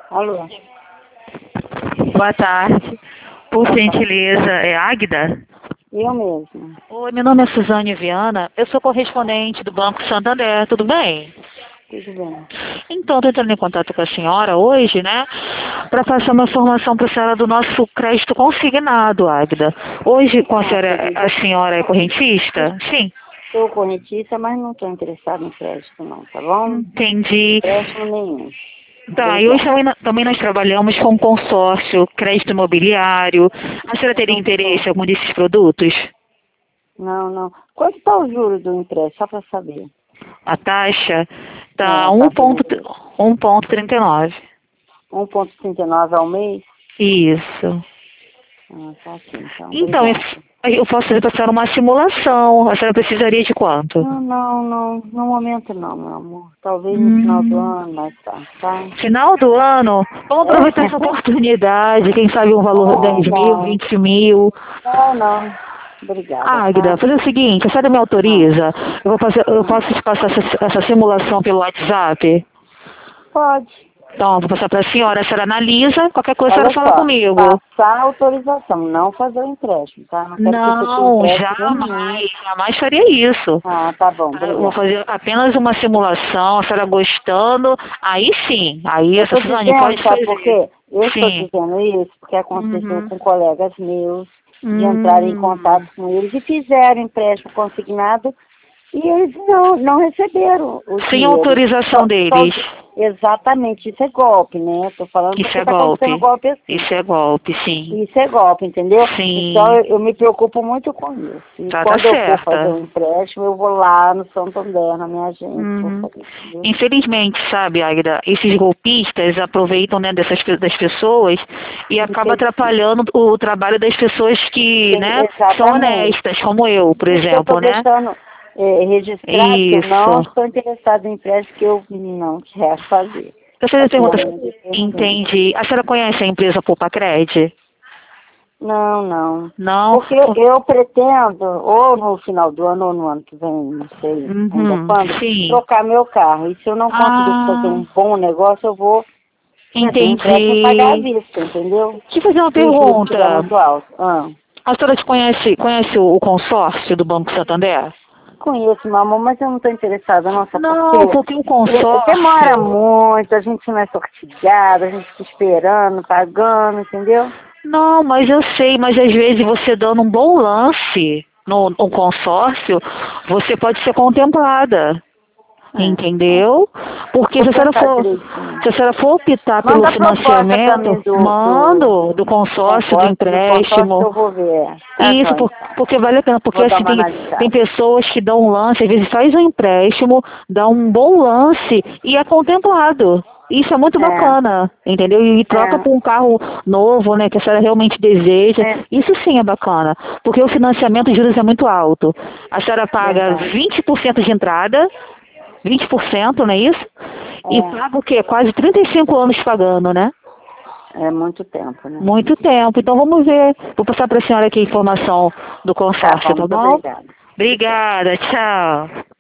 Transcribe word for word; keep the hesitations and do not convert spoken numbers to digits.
Alô? Boa tarde. Por gentileza, é Águida? Eu mesmo. Oi, meu nome é Suzane Viana, eu sou correspondente do Banco Santander, tudo bem? Tudo bem. Então, estou entrando em contato com a senhora hoje, né, para passar uma informação para a senhora do nosso crédito consignado, Águida. Hoje, com a Ah, senhora, querida, a senhora é correntista? Sim. sou correntista, mas não estou interessada em crédito não, tá bom? Entendi. Empréstimo nenhum. Tá, e hoje Obrigada. também, nó- também nós trabalhamos com consórcio, crédito imobiliário. A senhora teria Não interesse sou. em algum desses produtos? Não, não. Quanto está o juro do empréstimo? Só para saber. A taxa É, tá a taxa de juros. um ponto trinta e nove. um vírgula trinta e nove ao mês? Isso. Ah, tá aqui, então. Então, eu Obrigada. eu posso fazer para a senhora uma simulação. A senhora precisaria de quanto? Não, não, não. No momento não, meu amor. Talvez no final do Hum, ano, mais tarde, tá? final do ano, vamos aproveitar essa É. oportunidade. Quem sabe um valor Não, dez mil, não. vinte mil. Não, não. Obrigada, Águida, tá? fazer o seguinte, a senhora me Ah, autoriza? Eu, vou fazer, eu ah. posso te passar essa, essa simulação pelo WhatsApp? Pode. Então, vou passar para a senhora, a senhora analisa, qualquer coisa a senhora Olha fala só, comigo. passar a autorização, não fazer o empréstimo, tá? Não quero que você tenha Não, empréstimo nenhum. jamais, jamais faria isso. Ah, tá bom, Ah, eu vou obrigada. fazer apenas uma simulação, a senhora gostando, aí sim, aí Eu essa estou Suzane dizendo, pode sabe por fazer. quê? Eu estou Sim. dizendo isso porque aconteceu Uhum. com colegas meus de entrar em contato Hum. com eles e fizeram empréstimo consignado e eles não, não receberam o Sem dinheiro. autorização Só, só- deles. exatamente, isso é golpe, né? Estou falando Isso porque é está acontecendo golpe. golpe assim. Isso é golpe, sim. Isso é golpe, entendeu? Então Sim. eu, eu me preocupo muito com isso. E Tá, tá quando eu for fazer certa. um empréstimo, eu vou lá no Santander, na minha agência, vou Uhum. fazer, entendeu? Infelizmente, sabe, Agra, esses golpistas aproveitam, né, dessas pe- das pessoas e acaba Infeliz- atrapalhando o trabalho das pessoas que, né, são Exatamente. honestas, como eu, por Por isso que eu estou exemplo, né? deixando eh, registrado que eu não Isso. estou interessada em empréstimo, que eu não quero fazer. Eu fazer a Aqui na pergunta. minha independência. Entendi. A senhora conhece a empresa Poupa-Cred? Não, não. Não? Porque eu pretendo, ou no final do ano, ou no ano que vem, não sei ainda Uhum. quando, Sim. trocar meu carro. E se eu não conseguir fazer Ah, um bom negócio, eu vou fazer um empréstimo e pagar à entendi. vista, entendeu? Deixa eu fazer uma Se o juros estiver pergunta. muito alto. Ah, A senhora te conhece, conhece o, o consórcio do Banco Santander? conheço, meu amor, mas eu não estou interessada, não, sabe por Não, quê? porque o Eh, Demora consórcio. muito, a gente não é sorteada, a gente fica esperando, pagando, entendeu? Não, mas eu sei, mas às vezes você dando um bom lance no, no consórcio, você pode ser contemplada. É, é. Entendeu? Porque Vou se a senhora pensar for, direitinho. se a senhora for optar pelo Manda a proposta para financiamento, mim do, do, mando do do consórcio, do negócio, do consórcio que empréstimo. eu vou ver. Tá, Isso, João, por- então. porque vale a pena, porque Vou dar assim, uma tem, tem analisada. pessoas que dão um lance, às vezes faz um empréstimo, dá um bom lance e é contemplado. Isso é muito É, bacana, entendeu? E troca por um carro novo, né, que a senhora realmente deseja. é, é Isso sim é bacana, porque o financiamento de juros é muito alto. A senhora paga verdade. vinte por cento de entrada, vinte por cento, não é isso? E É, paga o quê? Quase trinta e cinco anos pagando, né? é muito tempo, né? Muito tempo. Então vamos ver. Vou passar para a senhora aqui a informação do Tá bom, consórcio, tá muito bom? obrigada. Obrigada. Obrigada, tchau.